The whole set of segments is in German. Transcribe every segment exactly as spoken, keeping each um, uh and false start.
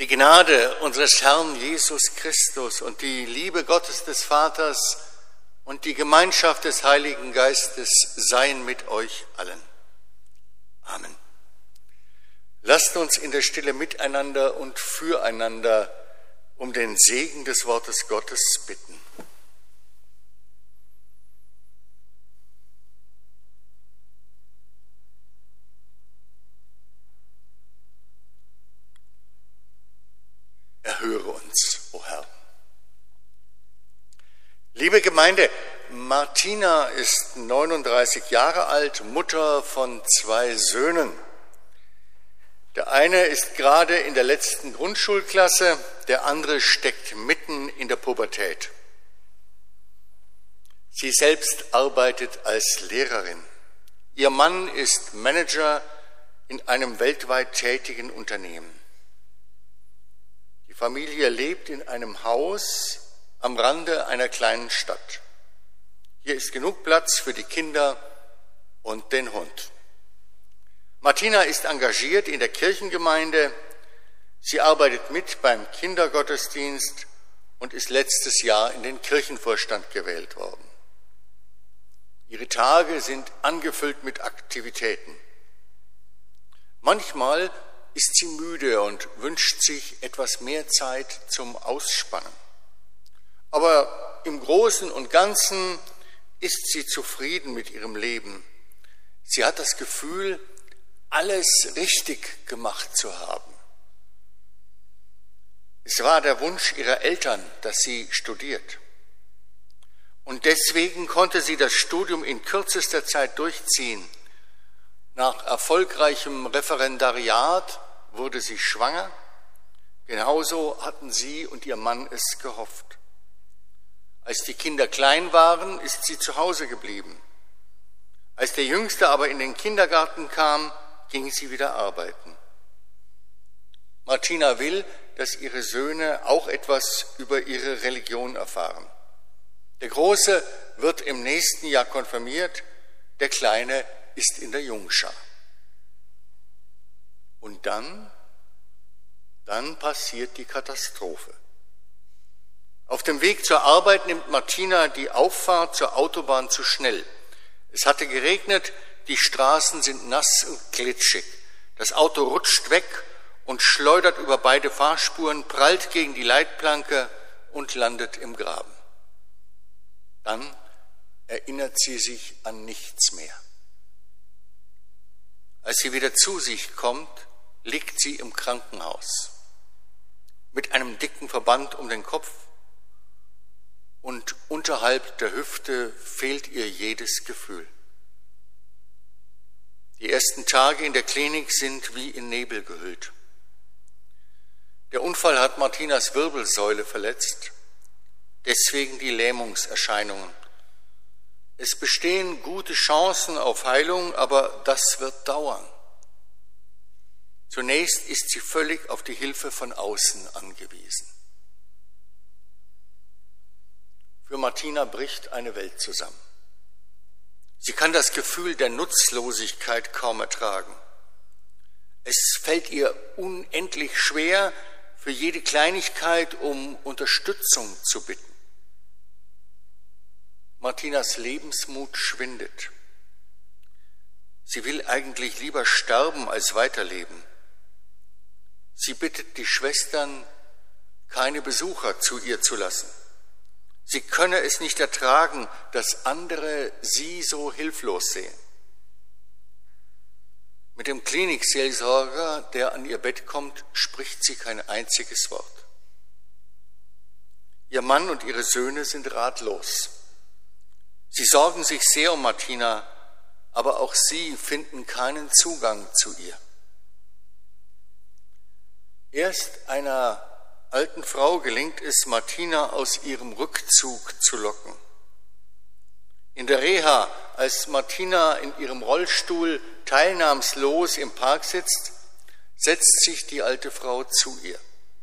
Gnade unseres Herrn Jesus Christus und die Liebe Gottes des Vaters und die Gemeinschaft des Heiligen Geistes seien mit euch allen. Amen. Lasst uns in der Stille miteinander und füreinander um den Segen des Wortes Gottes bitten. Erhöre uns, o Herr. Liebe Gemeinde, Martina ist neununddreißig Jahre alt, Mutter von zwei Söhnen. Der eine ist gerade in der letzten Grundschulklasse, der andere steckt mitten in der Pubertät. Sie selbst arbeitet als Lehrerin. Ihr Mann ist Manager in einem weltweit tätigen Unternehmen. Die Familie lebt in einem Haus am Rande einer kleinen Stadt. Hier ist genug Platz für die Kinder und den Hund. Martina ist engagiert in der Kirchengemeinde. Sie arbeitet mit beim Kindergottesdienst und ist letztes Jahr in den Kirchenvorstand gewählt worden. Ihre Tage sind angefüllt mit Aktivitäten. Manchmal ist sie müde und wünscht sich etwas mehr Zeit zum Ausspannen. Aber im Großen und Ganzen ist sie zufrieden mit ihrem Leben. Sie hat das Gefühl, alles richtig gemacht zu haben. Es war der Wunsch ihrer Eltern, dass sie studiert. Und deswegen konnte sie das Studium in kürzester Zeit durchziehen. Nach erfolgreichem Referendariat wurde sie schwanger. Genauso hatten sie und ihr Mann es gehofft. Als die Kinder klein waren, ist sie zu Hause geblieben. Als der Jüngste aber in den Kindergarten kam, ging sie wieder arbeiten. Martina will, dass ihre Söhne auch etwas über ihre Religion erfahren. Der Große wird im nächsten Jahr konfirmiert, der Kleine ist in der Jungschar. Und dann, dann passiert die Katastrophe. Auf dem Weg zur Arbeit nimmt Martina die Auffahrt zur Autobahn zu schnell. Es hatte geregnet, die Straßen sind nass und glitschig. Das Auto rutscht weg und schleudert über beide Fahrspuren, prallt gegen die Leitplanke und landet im Graben. Dann erinnert sie sich an nichts mehr. Als sie wieder zu sich kommt, liegt sie im Krankenhaus mit einem dicken Verband um den Kopf und unterhalb der Hüfte fehlt ihr jedes Gefühl. Die ersten Tage in der Klinik sind wie in Nebel gehüllt. Der Unfall hat Martinas Wirbelsäule verletzt, deswegen die Lähmungserscheinungen. Es bestehen gute Chancen auf Heilung, aber das wird dauern. Zunächst ist sie völlig auf die Hilfe von außen angewiesen. Für Martina bricht eine Welt zusammen. Sie kann das Gefühl der Nutzlosigkeit kaum ertragen. Es fällt ihr unendlich schwer, für jede Kleinigkeit um Unterstützung zu bitten. Martinas Lebensmut schwindet. Sie will eigentlich lieber sterben als weiterleben. Sie bittet die Schwestern, keine Besucher zu ihr zu lassen. Sie könne es nicht ertragen, dass andere sie so hilflos sehen. Mit dem Klinikseelsorger, der an ihr Bett kommt, spricht sie kein einziges Wort. Ihr Mann und ihre Söhne sind ratlos. Sie sorgen sich sehr um Martina, aber auch sie finden keinen Zugang zu ihr. Erst einer alten Frau gelingt es, Martina aus ihrem Rückzug zu locken. In der Reha, als Martina in ihrem Rollstuhl teilnahmslos im Park sitzt, setzt sich die alte Frau zu ihr.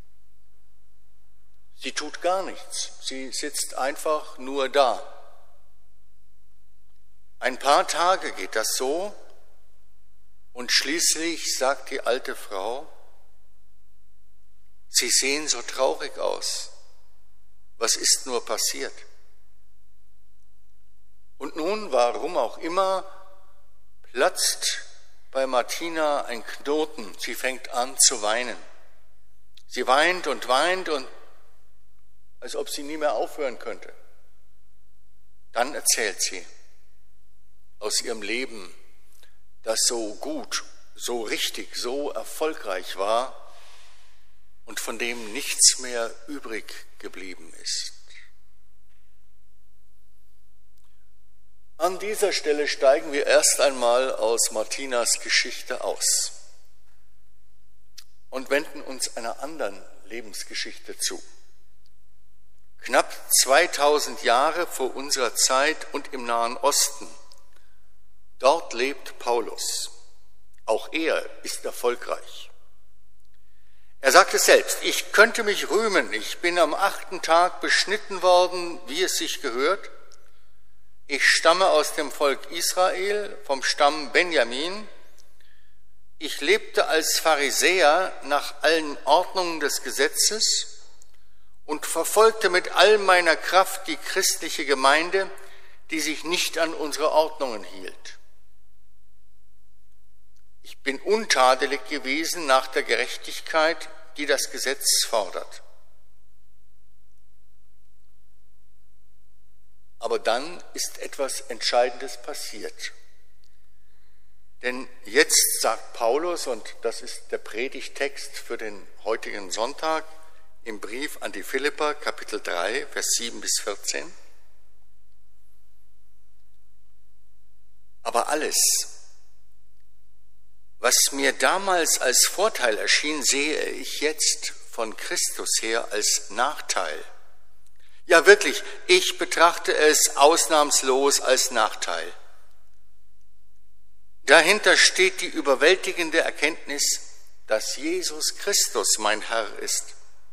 Sie tut gar nichts, sie sitzt einfach nur da. Ein paar Tage geht das so und schließlich sagt die alte Frau, Sie sehen so traurig aus. Was ist nur passiert? Und nun, warum auch immer, platzt bei Martina ein Knoten. Sie fängt an zu weinen. Sie weint und weint, und als ob sie nie mehr aufhören könnte. Dann erzählt sie aus ihrem Leben, das so gut, so richtig, so erfolgreich war und von dem nichts mehr übrig geblieben ist. An dieser Stelle steigen wir erst einmal aus Martinas Geschichte aus und wenden uns einer anderen Lebensgeschichte zu. Knapp zweitausend Jahre vor unserer Zeit und im Nahen Osten. Dort lebt Paulus. Auch er ist erfolgreich. Er sagt es selbst: Ich könnte mich rühmen, ich bin am achten Tag beschnitten worden, wie es sich gehört. Ich stamme aus dem Volk Israel, vom Stamm Benjamin. Ich lebte als Pharisäer nach allen Ordnungen des Gesetzes und verfolgte mit all meiner Kraft die christliche Gemeinde, die sich nicht an unsere Ordnungen hielt. Ich bin untadelig gewesen nach der Gerechtigkeit, die das Gesetz fordert. Aber dann ist etwas Entscheidendes passiert. Denn jetzt sagt Paulus, und das ist der Predigtext für den heutigen Sonntag, im Brief an die Philipper, Kapitel drei, Vers sieben bis vierzehn. Aber alles, was mir damals als Vorteil erschien, sehe ich jetzt von Christus her als Nachteil. Ja, wirklich, ich betrachte es ausnahmslos als Nachteil. Dahinter steht die überwältigende Erkenntnis, dass Jesus Christus mein Herr ist.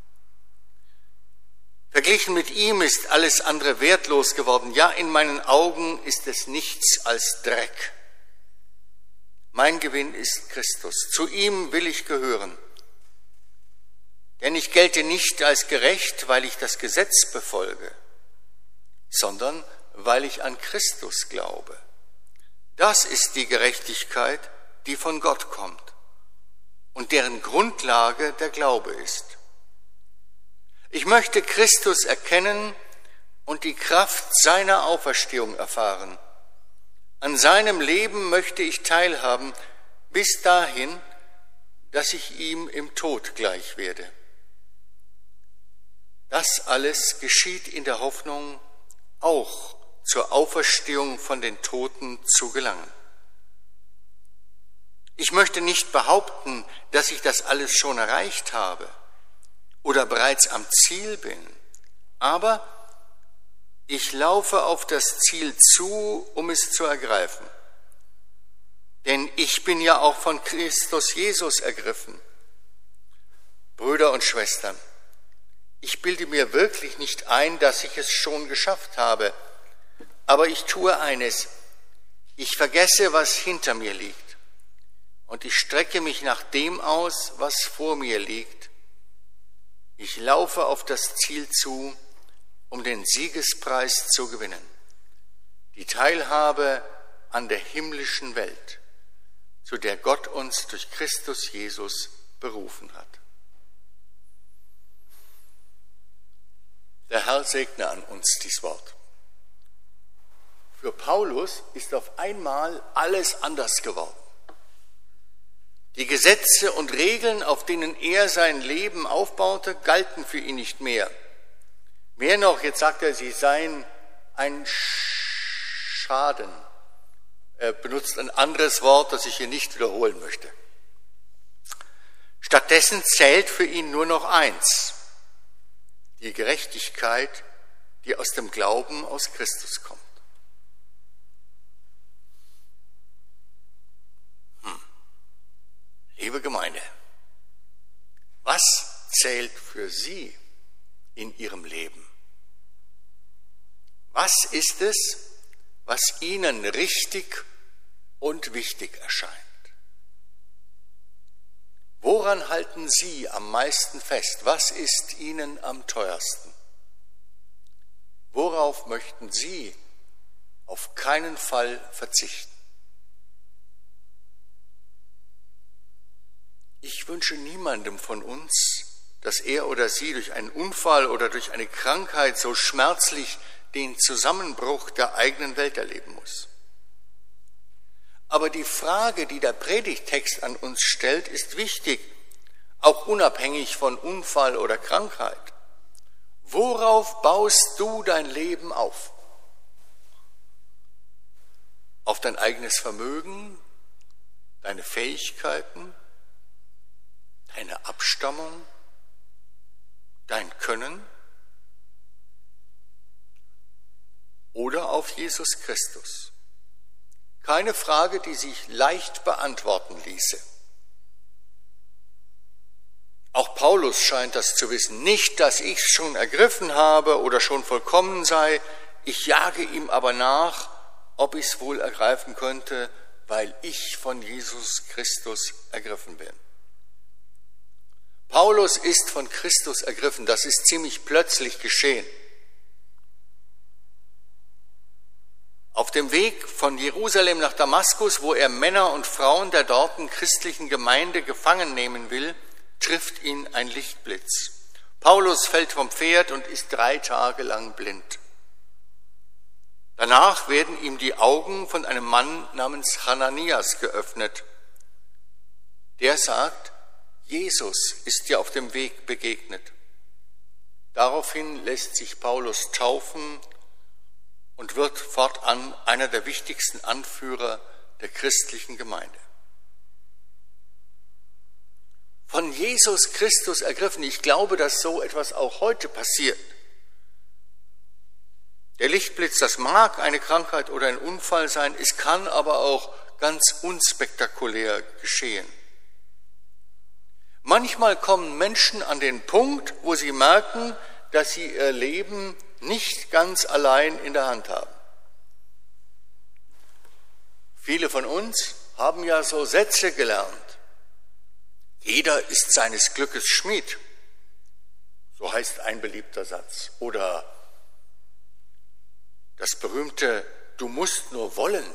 Verglichen mit ihm ist alles andere wertlos geworden. Ja, in meinen Augen ist es nichts als Dreck. Mein Gewinn ist Christus. Zu ihm will ich gehören. Denn ich gelte nicht als gerecht, weil ich das Gesetz befolge, sondern weil ich an Christus glaube. Das ist die Gerechtigkeit, die von Gott kommt und deren Grundlage der Glaube ist. Ich möchte Christus erkennen und die Kraft seiner Auferstehung erfahren. An seinem Leben möchte ich teilhaben, bis dahin, dass ich ihm im Tod gleich werde. Das alles geschieht in der Hoffnung, auch zur Auferstehung von den Toten zu gelangen. Ich möchte nicht behaupten, dass ich das alles schon erreicht habe oder bereits am Ziel bin, aber ich laufe auf das Ziel zu, um es zu ergreifen. Denn ich bin ja auch von Christus Jesus ergriffen. Brüder und Schwestern, ich bilde mir wirklich nicht ein, dass ich es schon geschafft habe, aber ich tue eines: Ich vergesse, was hinter mir liegt, und ich strecke mich nach dem aus, was vor mir liegt. Ich laufe auf das Ziel zu, um den Siegespreis zu gewinnen, die Teilhabe an der himmlischen Welt, zu der Gott uns durch Christus Jesus berufen hat. Der Herr segne an uns dies Wort. Für Paulus ist auf einmal alles anders geworden. Die Gesetze und Regeln, auf denen er sein Leben aufbaute, galten für ihn nicht mehr. Mehr noch, jetzt sagt er, sie seien ein Schaden. Er benutzt ein anderes Wort, das ich hier nicht wiederholen möchte. Stattdessen zählt für ihn nur noch eins: die Gerechtigkeit, die aus dem Glauben aus Christus kommt. Hm. Liebe Gemeinde, was zählt für Sie in Ihrem Leben? Was ist es, was Ihnen richtig und wichtig erscheint? Woran halten Sie am meisten fest? Was ist Ihnen am teuersten? Worauf möchten Sie auf keinen Fall verzichten? Ich wünsche niemandem von uns, dass er oder sie durch einen Unfall oder durch eine Krankheit so schmerzlich den Zusammenbruch der eigenen Welt erleben muss. Aber die Frage, die der Predigttext an uns stellt, ist wichtig, auch unabhängig von Unfall oder Krankheit. Worauf baust du dein Leben auf? Auf dein eigenes Vermögen, deine Fähigkeiten, deine Abstammung, dein Können oder auf Jesus Christus? Keine Frage, die sich leicht beantworten ließe. Auch Paulus scheint das zu wissen. Nicht, dass ich es schon ergriffen habe oder schon vollkommen sei, ich jage ihm aber nach, ob ich es wohl ergreifen könnte, weil ich von Jesus Christus ergriffen bin. Paulus ist von Christus ergriffen, das ist ziemlich plötzlich geschehen. Auf dem Weg von Jerusalem nach Damaskus, wo er Männer und Frauen der dortigen christlichen Gemeinde gefangen nehmen will, trifft ihn ein Lichtblitz. Paulus fällt vom Pferd und ist drei Tage lang blind. Danach werden ihm die Augen von einem Mann namens Hananias geöffnet. Der sagt, Jesus ist dir auf dem Weg begegnet. Daraufhin lässt sich Paulus taufen und wird fortan einer der wichtigsten Anführer der christlichen Gemeinde. Von Jesus Christus ergriffen, ich glaube, dass so etwas auch heute passiert. Der Lichtblitz, das mag eine Krankheit oder ein Unfall sein, es kann aber auch ganz unspektakulär geschehen. Manchmal kommen Menschen an den Punkt, wo sie merken, dass sie ihr Leben nicht ganz allein in der Hand haben. Viele von uns haben ja so Sätze gelernt. Jeder ist seines Glückes Schmied. So heißt ein beliebter Satz. Oder das berühmte, du musst nur wollen.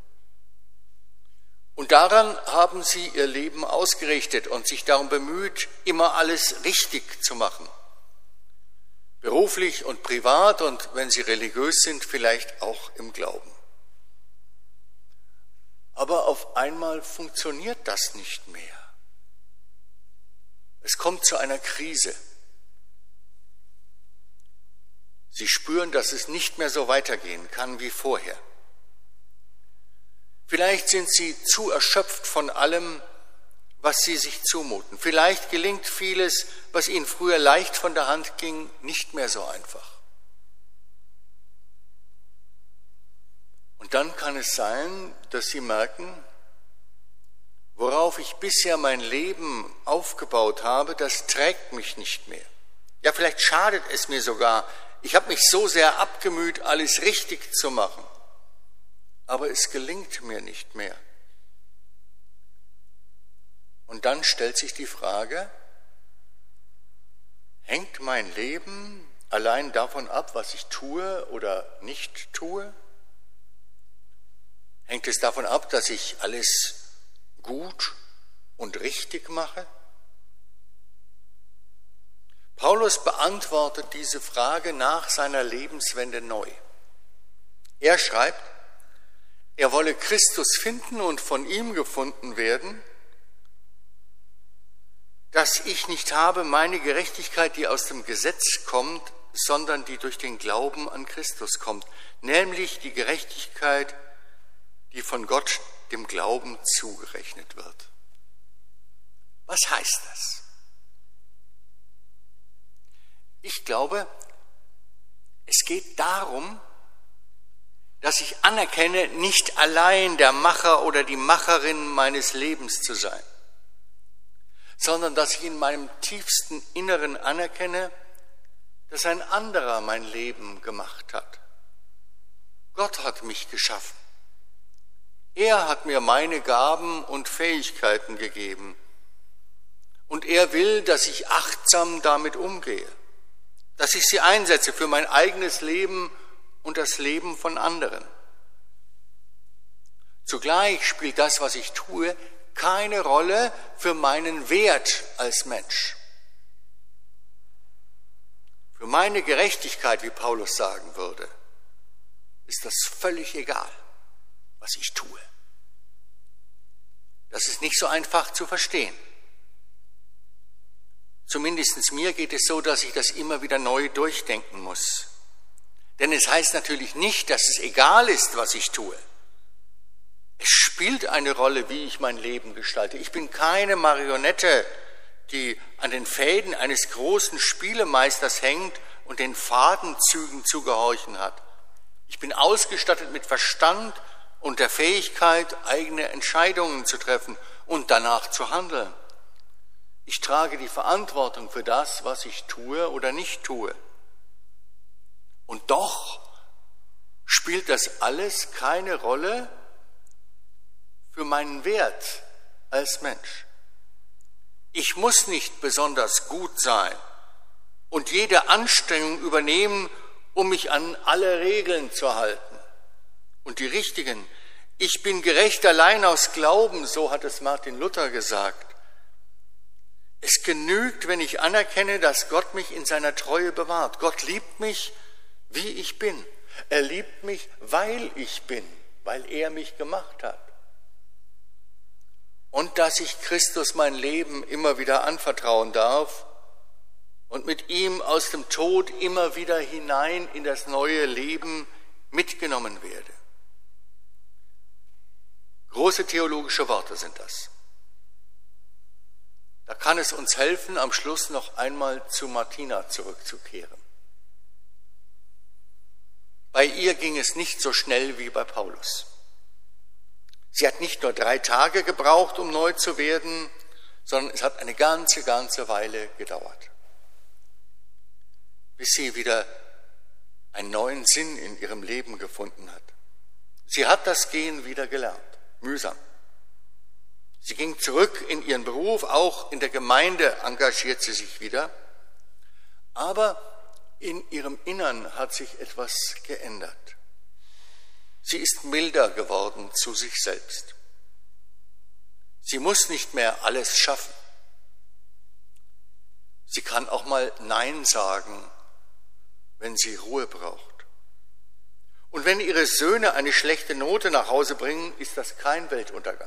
Und daran haben sie ihr Leben ausgerichtet und sich darum bemüht, immer alles richtig zu machen. Beruflich und privat und wenn sie religiös sind, vielleicht auch im Glauben. Aber auf einmal funktioniert das nicht mehr. Es kommt zu einer Krise. Sie spüren, dass es nicht mehr so weitergehen kann wie vorher. Vielleicht sind sie zu erschöpft von allem, was sie sich zumuten. Vielleicht gelingt vieles, was ihnen früher leicht von der Hand ging, nicht mehr so einfach. Und dann kann es sein, dass sie merken, worauf ich bisher mein Leben aufgebaut habe, das trägt mich nicht mehr. Ja, vielleicht schadet es mir sogar. Ich habe mich so sehr abgemüht, alles richtig zu machen. Aber es gelingt mir nicht mehr. Und dann stellt sich die Frage, hängt mein Leben allein davon ab, was ich tue oder nicht tue? Hängt es davon ab, dass ich alles gut und richtig mache? Paulus beantwortet diese Frage nach seiner Lebenswende neu. Er schreibt, er wolle Christus finden und von ihm gefunden werden, dass ich nicht habe meine Gerechtigkeit, die aus dem Gesetz kommt, sondern die durch den Glauben an Christus kommt, nämlich die Gerechtigkeit, die von Gott dem Glauben zugerechnet wird. Was heißt das? Ich glaube, es geht darum, dass ich anerkenne, nicht allein der Macher oder die Macherin meines Lebens zu sein, sondern dass ich in meinem tiefsten Inneren anerkenne, dass ein anderer mein Leben gemacht hat. Gott hat mich geschaffen. Er hat mir meine Gaben und Fähigkeiten gegeben. Und er will, dass ich achtsam damit umgehe, dass ich sie einsetze für mein eigenes Leben und das Leben von anderen. Zugleich spielt das, was ich tue, keine Rolle für meinen Wert als Mensch. Für meine Gerechtigkeit, wie Paulus sagen würde, ist das völlig egal, was ich tue. Das ist nicht so einfach zu verstehen. Zumindest mir geht es so, dass ich das immer wieder neu durchdenken muss. Denn es heißt natürlich nicht, dass es egal ist, was ich tue. Es spielt eine Rolle, wie ich mein Leben gestalte. Ich bin keine Marionette, die an den Fäden eines großen Spielemeisters hängt und den Fadenzügen zu gehorchen hat. Ich bin ausgestattet mit Verstand und der Fähigkeit, eigene Entscheidungen zu treffen und danach zu handeln. Ich trage die Verantwortung für das, was ich tue oder nicht tue. Und doch spielt das alles keine Rolle für meinen Wert als Mensch. Ich muss nicht besonders gut sein und jede Anstrengung übernehmen, um mich an alle Regeln zu halten. Und die richtigen. Ich bin gerecht allein aus Glauben, so hat es Martin Luther gesagt. Es genügt, wenn ich anerkenne, dass Gott mich in seiner Treue bewahrt. Gott liebt mich, wie ich bin. Er liebt mich, weil ich bin, weil er mich gemacht hat. Und dass ich Christus mein Leben immer wieder anvertrauen darf und mit ihm aus dem Tod immer wieder hinein in das neue Leben mitgenommen werde. Große theologische Worte sind das. Da kann es uns helfen, am Schluss noch einmal zu Martina zurückzukehren. Bei ihr ging es nicht so schnell wie bei Paulus. Sie hat nicht nur drei Tage gebraucht, um neu zu werden, sondern es hat eine ganze, ganze Weile gedauert, bis sie wieder einen neuen Sinn in ihrem Leben gefunden hat. Sie hat das Gehen wieder gelernt, mühsam. Sie ging zurück in ihren Beruf, auch in der Gemeinde engagiert sie sich wieder, aber in ihrem Innern hat sich etwas geändert. Sie ist milder geworden zu sich selbst. Sie muss nicht mehr alles schaffen. Sie kann auch mal Nein sagen, wenn sie Ruhe braucht. Und wenn ihre Söhne eine schlechte Note nach Hause bringen, ist das kein Weltuntergang.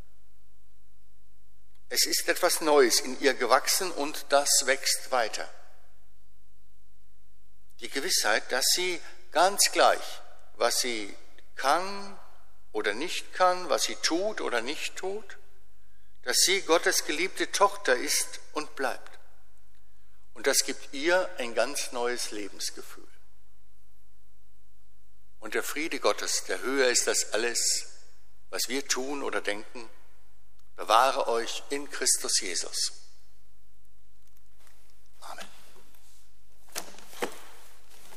Es ist etwas Neues in ihr gewachsen und das wächst weiter. Die Gewissheit, dass sie ganz gleich, was sie kann oder nicht kann, was sie tut oder nicht tut, dass sie Gottes geliebte Tochter ist und bleibt. Und das gibt ihr ein ganz neues Lebensgefühl. Und der Friede Gottes, der höher ist als alles, was wir tun oder denken, bewahre euch in Christus Jesus.